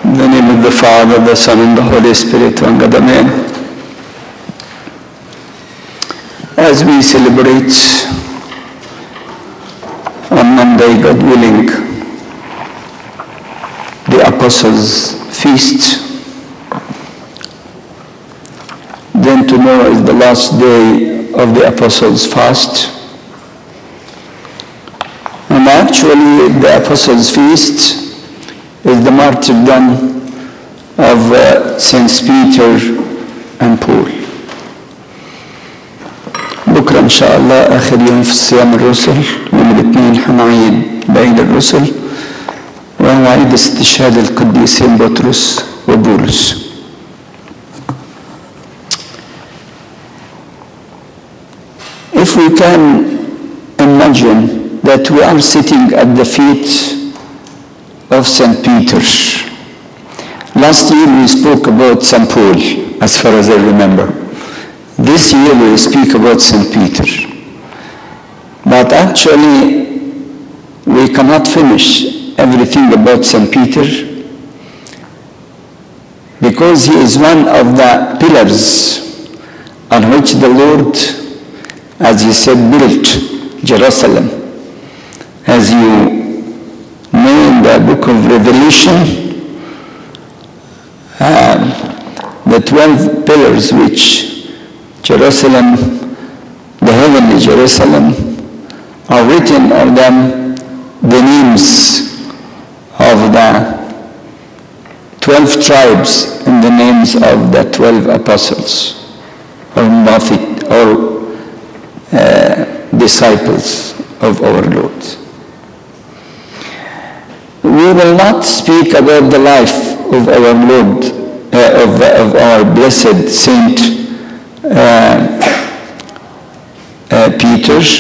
In the name of the Father, the Son, and the Holy Spirit, one God, Amen. As we celebrate on Monday, God willing, the Apostles' Feast, then tomorrow is the last day of the Apostles' Fast. And actually, the Apostles' Feast is the martyrdom of Saints Peter and Paul. بكرة إن شاء الله آخر يوم في صيام الرسل، يوم الاثنين هنعيد بعيد الرسل، وهو عيد استشهاد القديسين بطرس وبولس. If we can imagine that we are sitting at the feet of St. Peter. Last year we spoke about St. Paul, as far as I remember. This year we speak about St. Peter. But actually, we cannot finish everything about St. Peter because he is one of the pillars on which the Lord, as he said, built Jerusalem. As you know in the book of Revelation, the 12 pillars which Jerusalem, the heavenly Jerusalem, are written on them the names of the 12 tribes and the names of the 12 apostles or disciples of our Lord. We will not speak about the life of our Lord, of our blessed Saint Peter,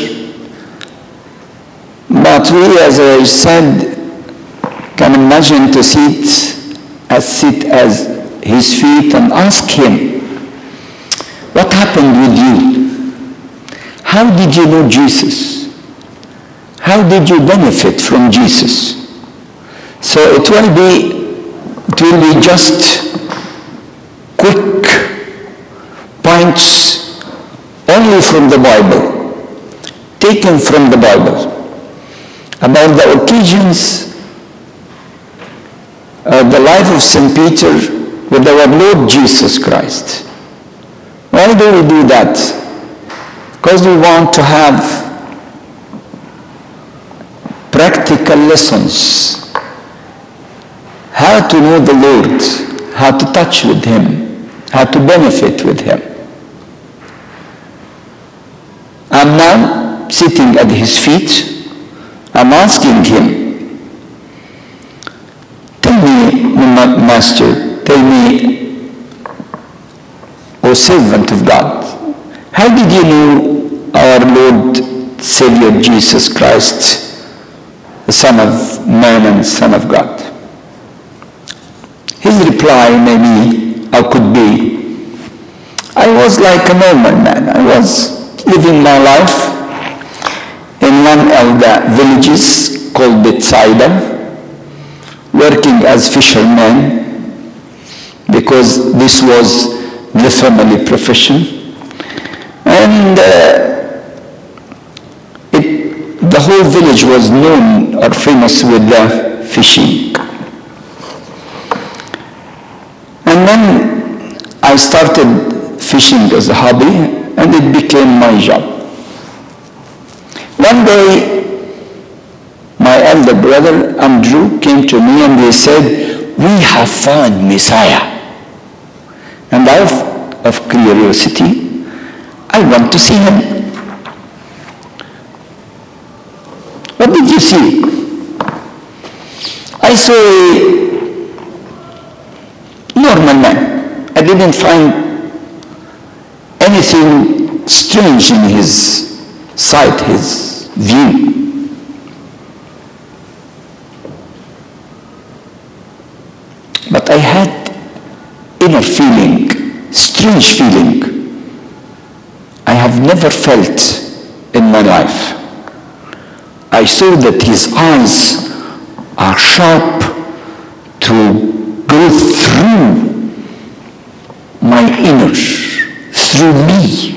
but we, as I said, can imagine to sit at his feet and ask him, what happened with you? How did you know Jesus? How did you benefit from Jesus? So it will be just quick points only from the Bible, taken from the Bible, about the occasions of the life of St. Peter with our Lord Jesus Christ. Why do we do that? Because we want to have practical lessons. How to know the Lord, how to touch with him, how to benefit with him. I'm now sitting at his feet. I'm asking him, tell me, Master, tell me, O servant of God, how did you know our Lord Savior Jesus Christ, the Son of Man and Son of God? His reply could be, I was like a normal man. I was living my life in one of the villages called Bethsaida, working as fisherman because this was the family profession. And the whole village was known or famous with the fishing. And then I started fishing as a hobby, and it became my job. One day, my elder brother, Andrew, came to me and he said, we have found Messiah. And out of curiosity, I want to see him. What did you see? I saw a normal man. I didn't find anything strange in his sight, his view. But I had inner feeling, strange feeling I have never felt in my life. I saw that his eyes are sharp to go through my inner, through me.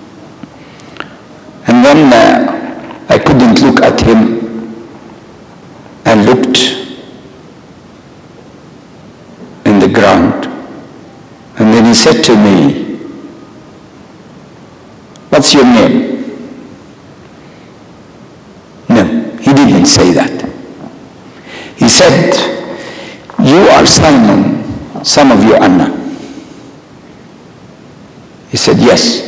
And then I couldn't look at him, and looked in the ground. And then he said to me, "What's your name?" No, he didn't say that. He said, "You are Simon, son of Joanna." He said, "Yes."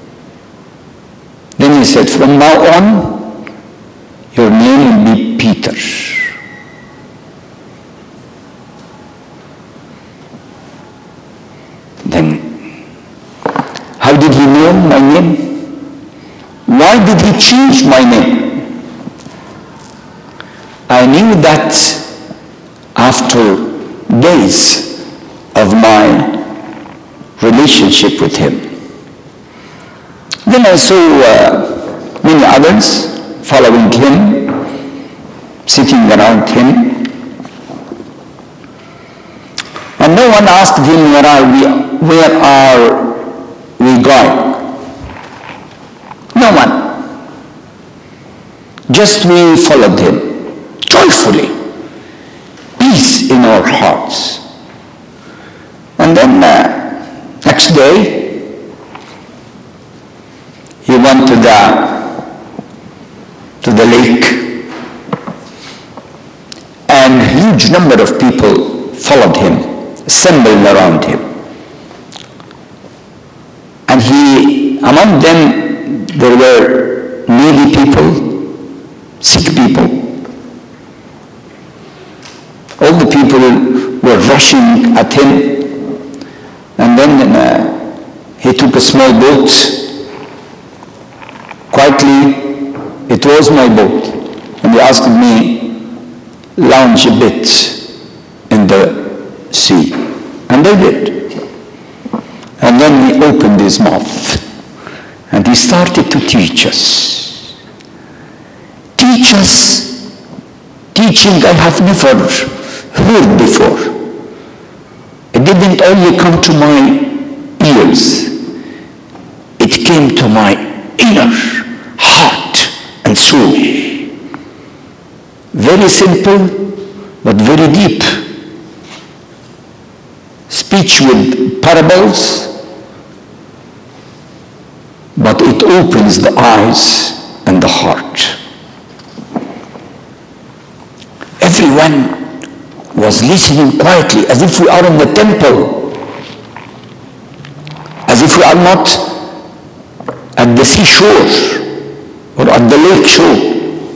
Then he said, "From now on, your name will be Peter." Then, how did he know my name? Why did he change my name? I knew that after days of my relationship with him. Then I saw many others following him, sitting around him. And no one asked him, where are we going? No one. Just we followed him, joyfully, peace in our hearts. And then next day, he went to the lake, and a huge number of people followed him, assembled around him. And among them, there were needy people, sick people. All the people were rushing at him. And then he took a small boat. Quietly, it was my boat. And he asked me, lounge a bit in the sea. And I did. And then he opened his mouth. And he started to teach us. Teach us teaching I have never heard before. It didn't only come to my ears. It came to my inner heart and soul. Very simple, but very deep. Speech with parables, but it opens the eyes and the heart. Everyone was listening quietly, as if we are in the temple, as if we are not at the seashore or at the lake shore.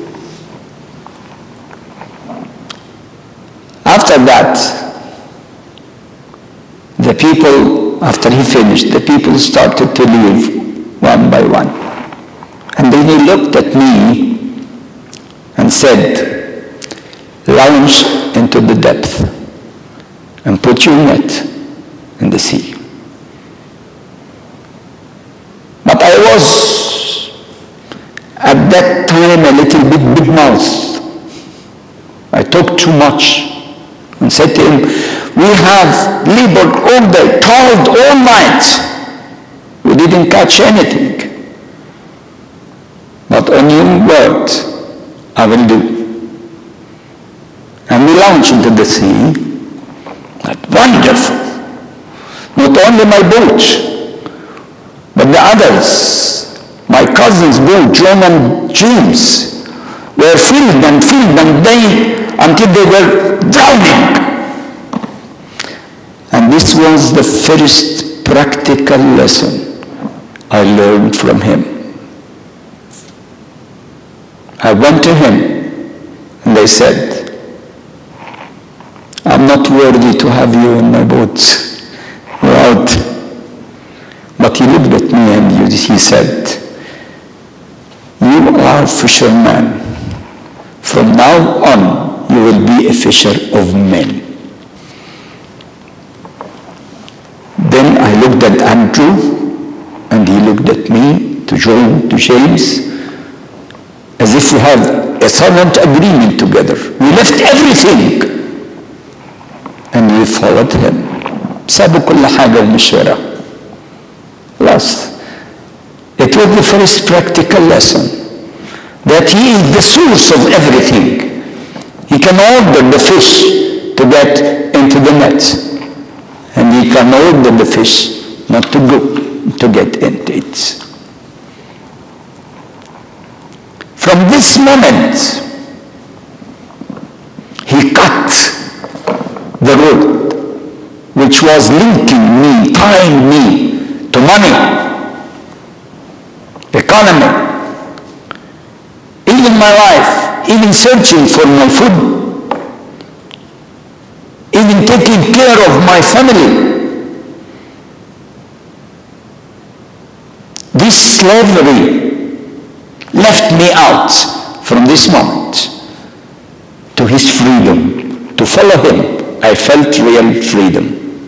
After that, the people, after he finished, the people started to leave one by one. And then he looked at me and said, launch into the depth and put your net in the sea. But I was at that time a little bit big mouth. I talked too much and said to him, we have labored all day, toiled all night. We didn't catch anything. But on your word, I will do. And we launched into the sea. But wonderful. Not only my boat, but the others, my cousins, both John and James, were filled and they, until they were drowning. And this was the first practical lesson I learned from him. I went to him and they said, I'm not worthy to have you in my boat. We're out. But he looked at me and he said, you are a fisherman. From now on, you will be a fisher of men. Then I looked at Andrew, and he looked at me, to John, to James, as if we have a silent agreement together. We left everything and they followed him. سابوا كل حاجة ومشوا وراه. خلاص. It was the first practical lesson that he is the source of everything. He can order the fish to get into the net, and he can order the fish not to go to get into it. From this moment, he cut the road which was linking me, tying me to money, economy, even my life, even searching for my food, even taking care of my family. This slavery left me out from this moment to his freedom. To follow him, I felt real freedom.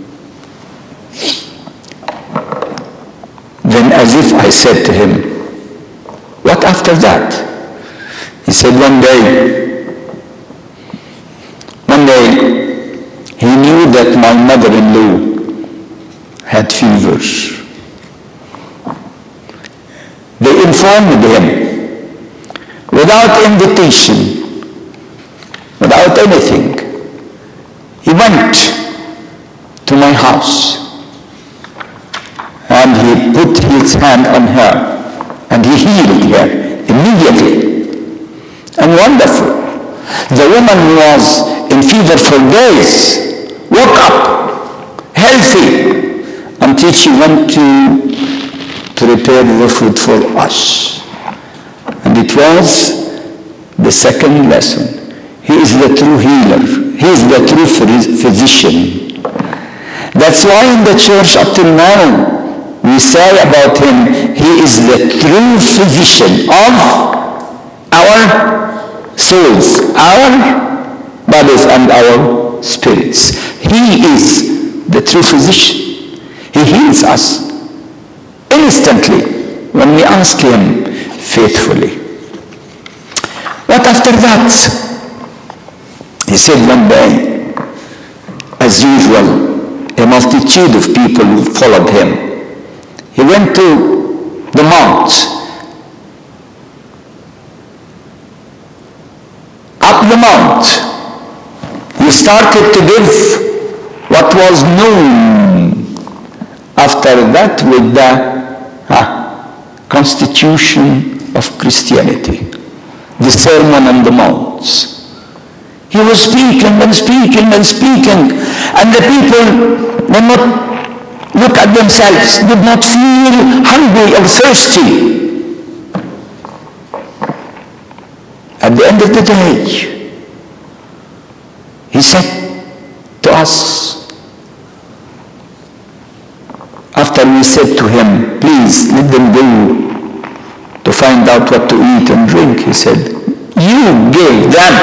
Then as if I said to him, what after that? He said one day, he knew that my mother-in-law had fever. They informed him, without invitation, without anything. He went to my house and he put his hand on her and he healed her immediately. And wonderful. The woman was in fever for days, woke up healthy until she went to prepare the food for us. And it was the second lesson. He is the true healer. He is the true physician. That's why in the church up till now, we say about him, he is the true physician of our souls, our bodies and our spirits. He is the true physician. He heals us instantly when we ask him faithfully. What after that? He said one day, as usual, a multitude of people followed him. He went to the mount. Up the mount, he started to give what was known after that with the constitution of Christianity, the Sermon on the Mount. He was speaking and speaking and speaking, and the people did not look at themselves, did not feel hungry or thirsty. At the end of the day, he said to us, after we said to him, please let them go to find out what to eat and drink, he said, you gave them.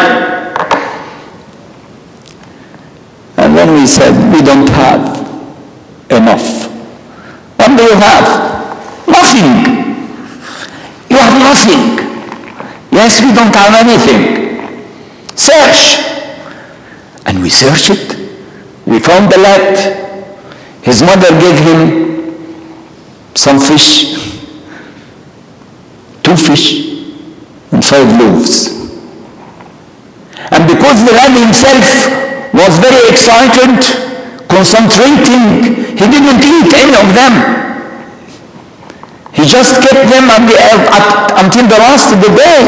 And then we said, we don't have enough. What do you have? Nothing. You have nothing. Yes, we don't have anything. Search. And we searched it. We found the lad. His mother gave him some fish, 2 fish, and 5 loaves. And because the lad himself was very excited, concentrating, he didn't eat any of them. He just kept them until the last of the day.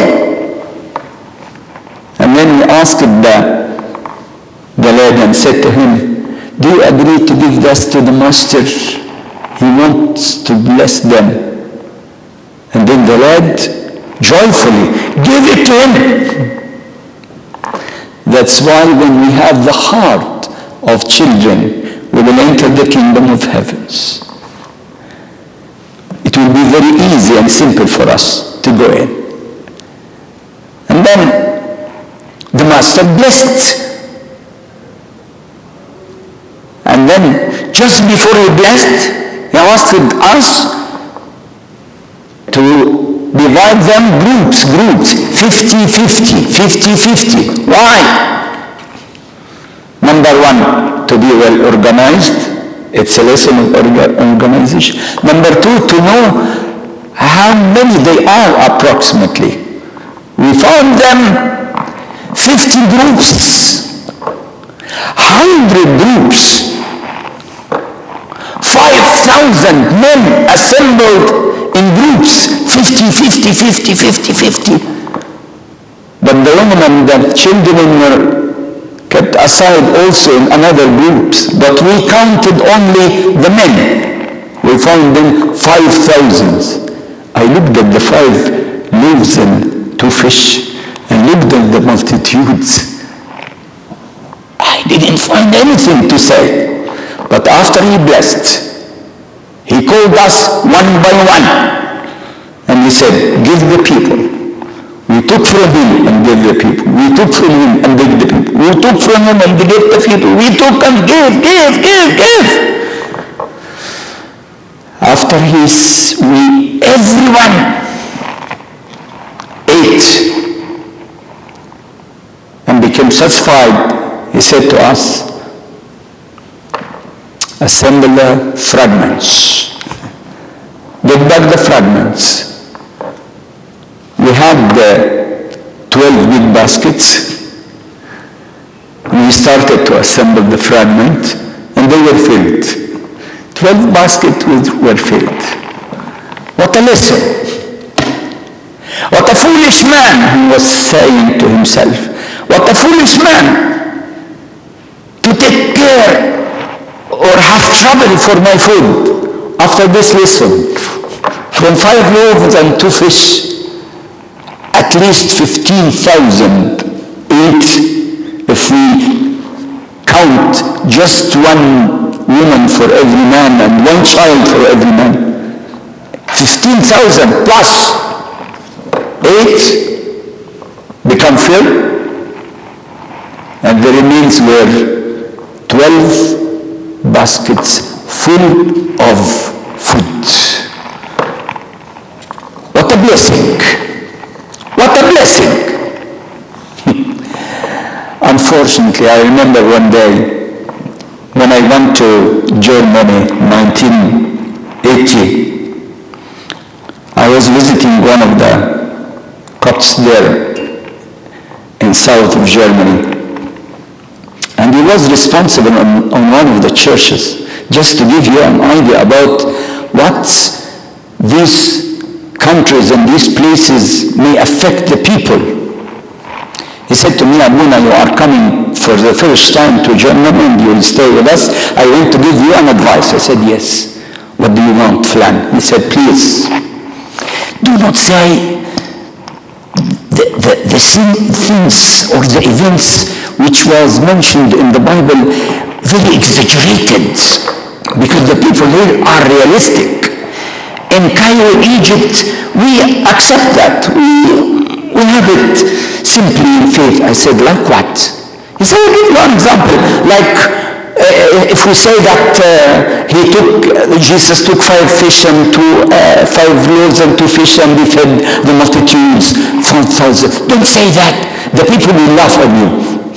And then he asked the lad and said to him, do you agree to give this to the master? He wants to bless them. And then the lad joyfully gave it to him. That's why when we have the heart of children, we will enter the kingdom of heavens. It will be very easy and simple for us to go in. And then the master blessed. And then just before he blessed, he asked us to divide them groups, 50-50. Why? Number one, to be well organized. It's a lesson of organization. Number two, to know how many they are approximately. We found them 50 groups, 100 groups, 5,000 men assembled in groups, 50. But the women and the children were kept aside also in another groups. But we counted only the men. We found them 5,000. I looked at the 5 loaves and 2 fish and looked at the multitudes. I didn't find anything to say. But after he blessed, he called us one by one. And he said, give the people. We took from him and gave the people. We took from him and gave the people. We took from him and gave the people. We took and gave. After everyone ate and became satisfied, he said to us, assemble the fragments. Get back the fragments. We had 12 big baskets. We started to assemble the fragment, and they were filled. 12 baskets were filled. What a lesson. What a foolish man, he was saying to himself. What a foolish man to take care or have trouble for my food after this lesson. From 5 loaves and 2 fish, at least 15,000 ate. If we count just one woman for every man and one child for every man, 15,000 plus ate, become filled, and the remains were 12 baskets full of food. What a blessing! What a blessing! Unfortunately, I remember one day when I went to Germany, 1980. I was visiting one of the Copts there in south of Germany. And he was responsible on one of the churches, just to give you an idea about what these countries and these places may affect the people. He said to me, Abuna, you are coming for the first time to Germany and you will stay with us. I want to give you an advice. I said, yes. What do you want, Flan? He said, please, do not say the things or the events which was mentioned in the Bible very exaggerated, because the people here are realistic. In Cairo, Egypt, we accept that. We have it simply in faith. I said, like what? He said, I'll give you one example. Like if we say that Jesus took 5 fish and 5 loaves and 2 fish and he fed the multitudes, 4,000. Don't say that. The people will laugh at you.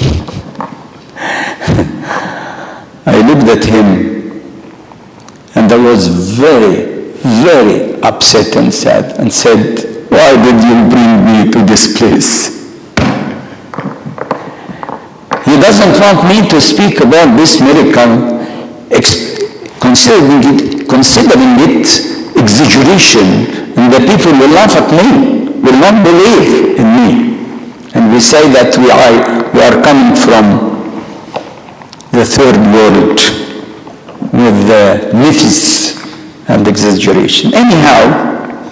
I looked at him and I was very, very upset and sad and said, why did you bring me to this place? He doesn't want me to speak about this miracle, considering it exaggeration, and the people will laugh at me, will not believe in me. And we say that we are coming from the third world with the myths and exaggeration. Anyhow,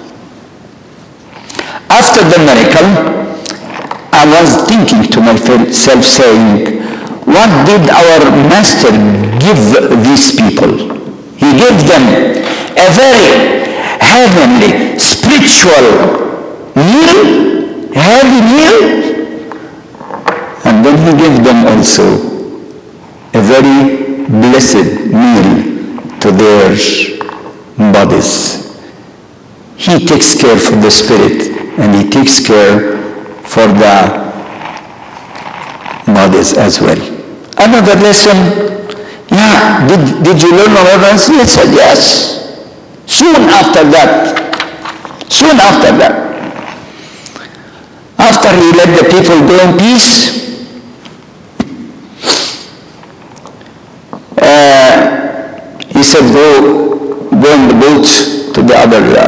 after the miracle, I was thinking to myself, saying, what did our Master give these people? He gave them a very heavenly, spiritual meal, heavy meal, and then he gave them also a very blessed meal to their bodies. He takes care for the spirit and he takes care for the bodies as well. Another lesson, yeah, did you learn all of this? He said, yes. Soon after that, after he let the people go in peace, he said, go in the boat to the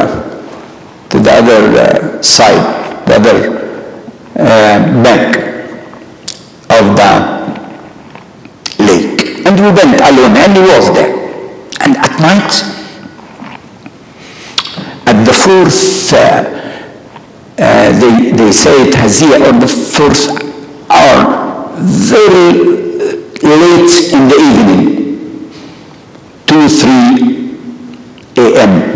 other side, the other bank of the lake. And we went alone, and he was there. And at night, at the fourth, they say it Hazia, or the fourth hour, very late in the evening, 2-3 a.m.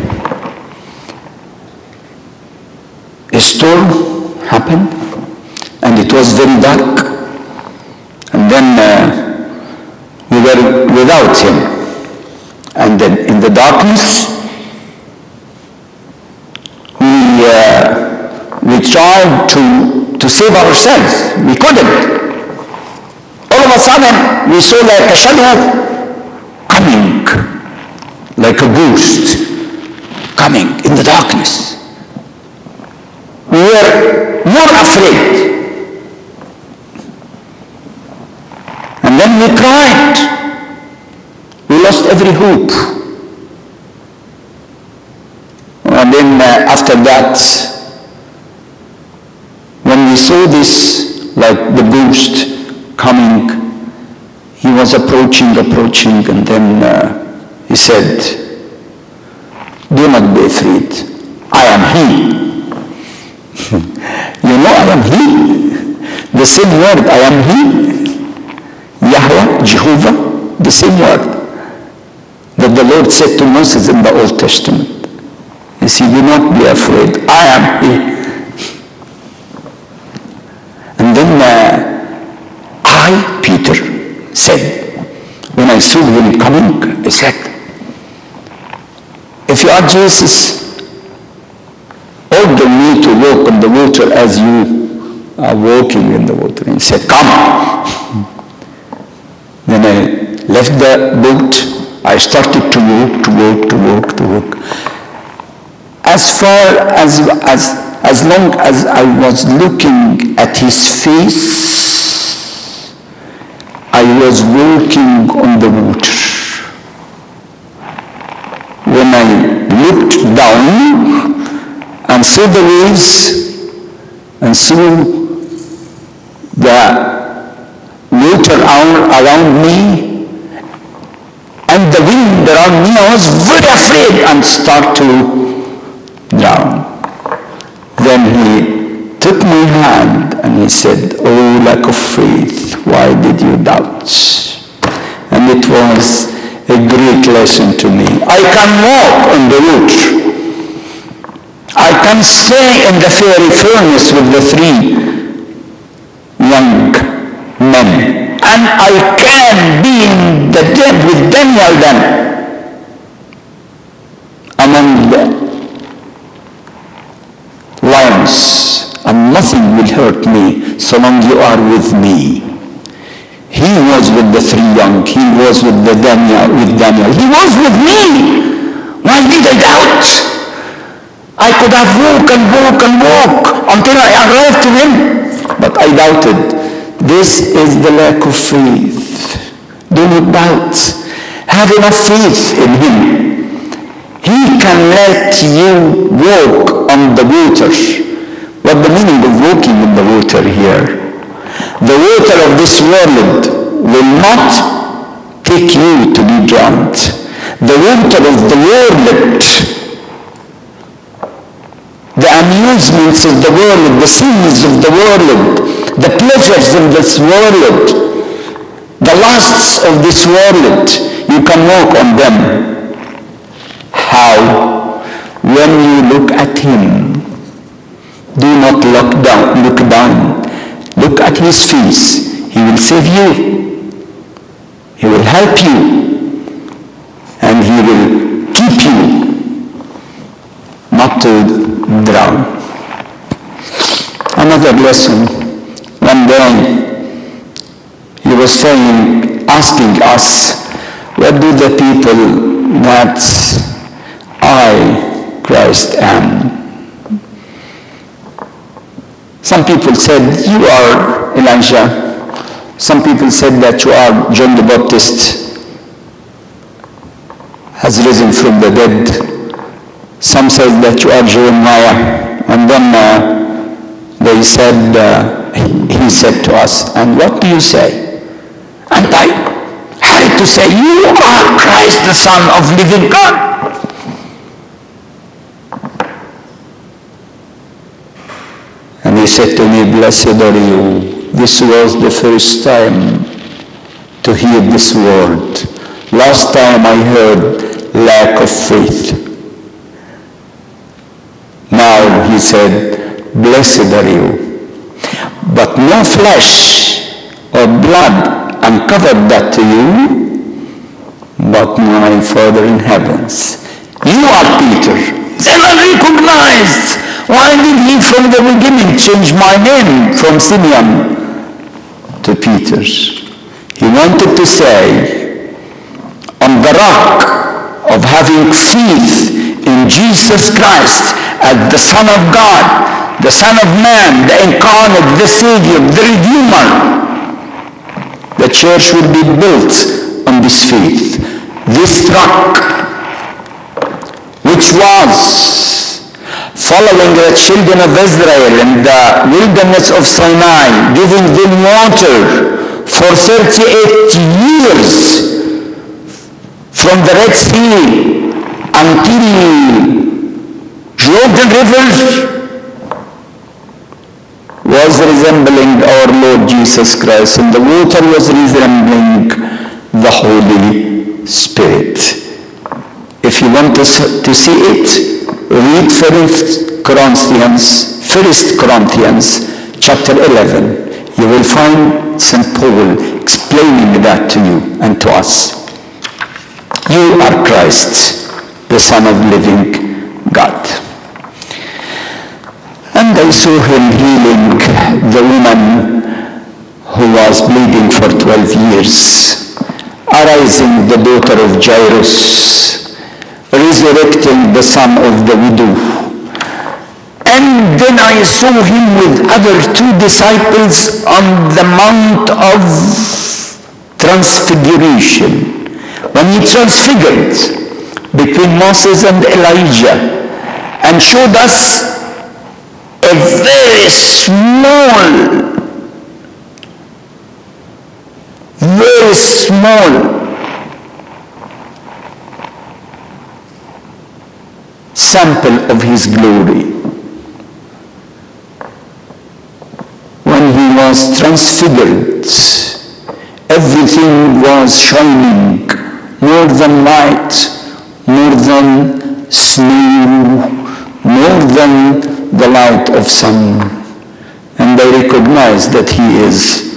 A storm happened, and it was very dark, and then we were without him. And then in the darkness, we tried to save ourselves. We couldn't. All of a sudden, we saw like a shadow coming, like a ghost coming in the darkness. We were more afraid. And then we cried. We lost every hope. And then after that, when we saw this, like the ghost coming, he was approaching, and then he said, do not be afraid. I am he. You know I am he. The same word, I am he. Yahweh, Jehovah, the same word that the Lord said to Moses in the Old Testament. You see, do not be afraid. I am he. And then I, Peter, said, when I saw him coming, I said, if you are Jesus, order me to walk on the water as you are walking in the water. And he said, come. Then I left the boat. I started to walk. As long as I was looking at his face, I was walking on the water. When I looked down and saw the waves and saw the water around me and the wind around me, I was very afraid and started to drown. Then he took my hand and he said, oh, lack of faith, why did you doubt? And it was a great lesson to me. I can walk on the water. I can stay in the fiery furnace with the 3 young men. And I can be in the den with Daniel then, among the lions, and nothing will hurt me so long you are with me. He was with the 3 young, he was with Daniel, he was with me. Why did I doubt? I could have walk until I arrived to him, but I doubted. This is the lack of faith. Do not doubt. Have enough faith in him. He can let you walk on the water. What the meaning of walking in the water here? The water of this world will not take you to be drowned. The water of the world, the amusements of the world, the sins of the world, the pleasures of this world, the lusts of this world, you can walk on them. How? When you look at him. Do not look down. Look at his face. He will save you. He will help you. And he will keep you not to drown. Another lesson. One day, he was saying, asking us, what do the people that I, Christ, am? Some people said, you are Elijah. Some people said that you are John the Baptist, has risen from the dead. Some said that you are Jeremiah. And then they said, he said to us, and what do you say? And I had to say, you are Christ, the Son of living God. And he said to me, blessed are you. This was the first time to hear this word. Last time I heard lack of faith. Now he said, blessed are you. But no flesh or blood uncovered that to you, but my Father in heavens. You are Peter. Then I recognized. Why did he from the beginning change my name from Simeon to Peter? He wanted to say, on the rock of having faith in Jesus Christ as the Son of God, the Son of Man, the incarnate, the Savior, the Redeemer, the church will be built on this faith. This rock, which was following the children of Israel in the wilderness of Sinai, giving them water for 38 years from the Red Sea until Jordan River, was resembling our Lord Jesus Christ, and the water was resembling the Holy Spirit. If you want to see it, read 1 Corinthians chapter 11. You will find St. Paul explaining that to you and to us. You are Christ, the Son of living God. And I saw him healing the woman who was bleeding for 12 years, arising the daughter of Jairus, resurrecting the son of the widow. And then I saw him with other two disciples on the Mount of Transfiguration, when he transfigured between Moses and Elijah and showed us a very small sample of his glory. When he was transfigured, everything was shining, more than light, more than snow, more than the light of sun. And I recognize that he is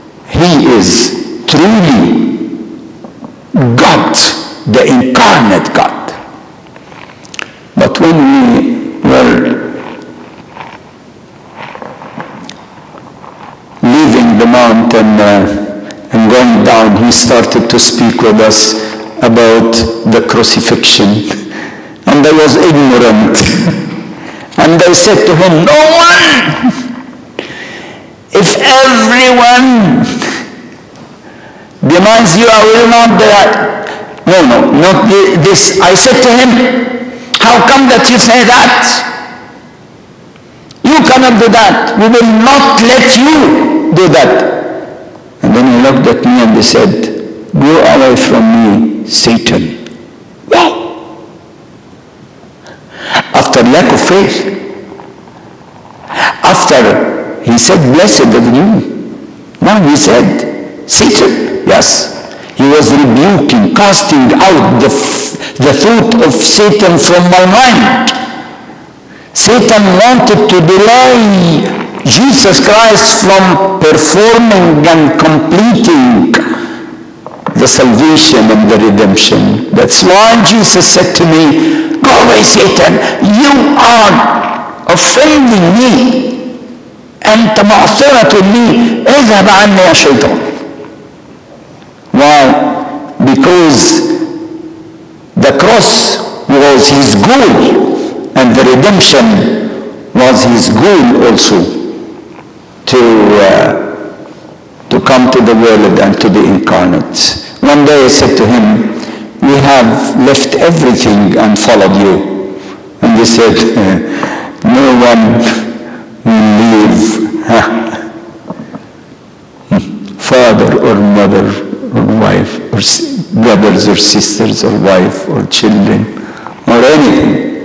truly God, the incarnate God. But when we were leaving the mountain and going down, he started to speak with us about the crucifixion. And I was ignorant. And I said to him, no one! If everyone denies you, I will not do that. No, not this. I said to him, how come that you say that? You cannot do that. We will not let you do that. And then he looked at me and he said, go away from me, Satan. Wow. After lack of faith, after he said, blessed are you, now he said, Satan. Yes. He was rebuking, casting out the thought of Satan from my mind. Satan wanted to delay Jesus Christ from performing and completing the salvation and the redemption. That's why Jesus said to me, go away, Satan, you are offending me. أنت معصرة لي، اذهب عني يا شيطان. Why? Because the cross was his goal, and the redemption was his goal also, to come to the world and to be incarnate. One day I said to him, we have left everything and followed you. And he said, no one will leave father or mother or wife or brothers or sisters or wife or children or anything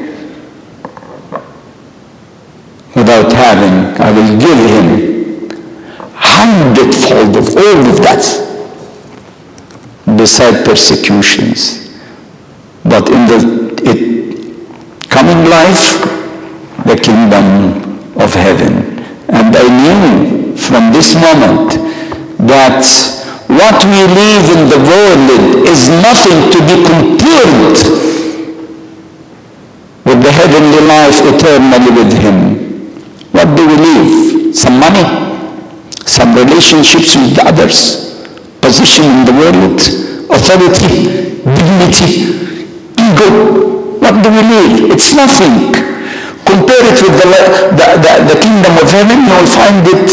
without having. I will give him 100-fold of all of that, beside persecutions. But in the coming life, the kingdom of heaven. And I knew from this moment that what we live in the world is nothing to be compared with the heavenly life eternally with him. What do we live? Some money? Some relationships with others, position in the world, authority, dignity, ego. What do we need? It's nothing. Compare it with the kingdom of heaven, you will find it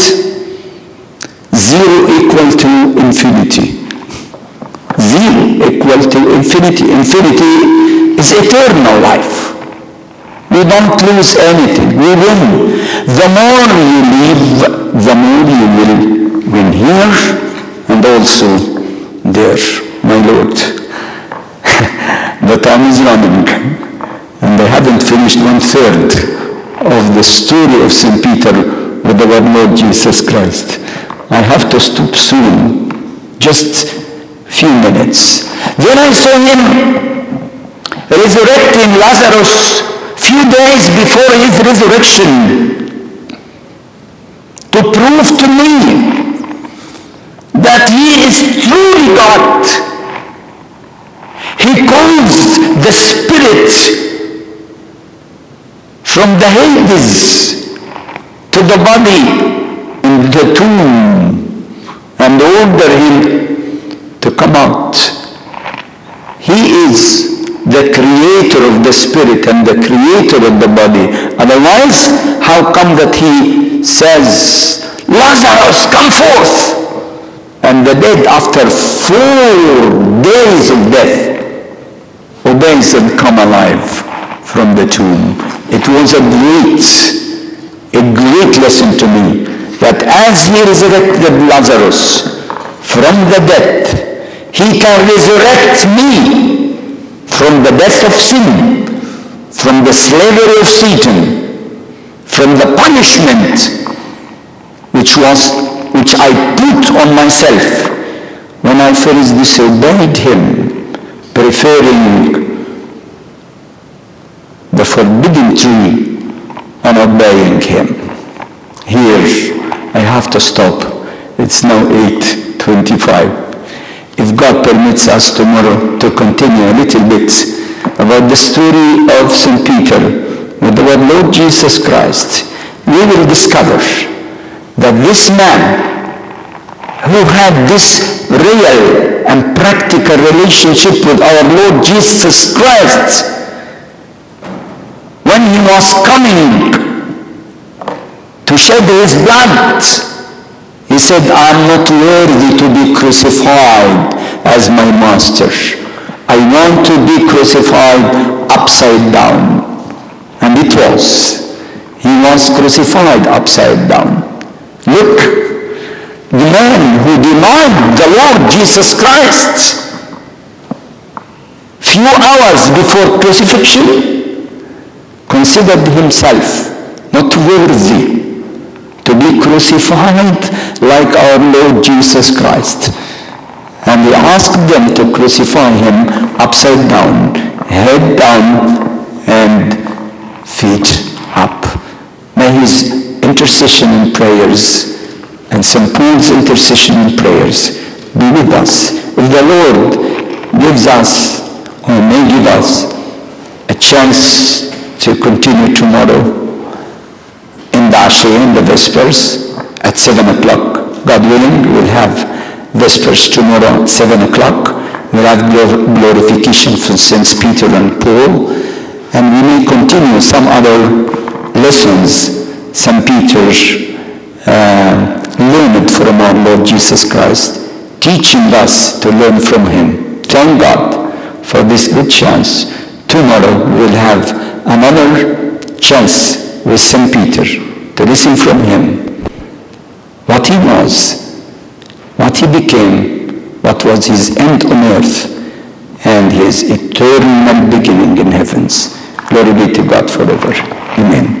0 equal to infinity. 0 equal to infinity. Infinity is eternal life. We don't lose anything. We win. The more you live, the more you will win here and also there. My Lord, the time is running, and I haven't finished 1/3 of the story of St. Peter with our Lord Jesus Christ. I have to stop soon, just few minutes. Then I saw him resurrecting Lazarus few days before his resurrection, to prove to me that he is truly God. He calls the spirit from the Hades to the body in the tomb and order him to come out. He is the creator of the spirit and the creator of the body. Otherwise, how come that he says, Lazarus, come forth? And the dead, after 4 days of death, obeys and come alive from the tomb. It was a great lesson to me, that as he resurrected Lazarus from the dead, he can resurrect me from the death of sin, from the slavery of Satan, from the punishment which I put on myself when I first disobeyed him, preferring the forbidden tree and obeying him. Here I have to stop. It's now 8:25. If God permits us tomorrow to continue a little bit about the story of St. Peter with our Lord Jesus Christ, we will discover that this man who had this real and practical relationship with our Lord Jesus Christ, when he was coming to shed his blood, he said, I am not worthy to be crucified as my master. I want to be crucified upside down. And it was. He was crucified upside down. Look, the man who denied the Lord Jesus Christ few hours before crucifixion considered himself not worthy to be crucified like our Lord Jesus Christ. And he asked them to crucify him upside down, head down and feet up. May his intercession and prayers and St. Paul's intercession and prayers be with us. If the Lord gives us, or may give us, a chance to continue tomorrow in the Asher, in the Vespers, at 7 o'clock, God willing, we will have Vespers tomorrow, 7 o'clock. We'll have glorification for Saints Peter and Paul. And we may continue some other lessons St. Peter learned from our Lord Jesus Christ, teaching us to learn from him. Thank God for this good chance. Tomorrow we'll have another chance with St. Peter to listen from him what he was, what he became, what was his end on earth, and his eternal beginning in heavens. Glory be to God forever. Amen.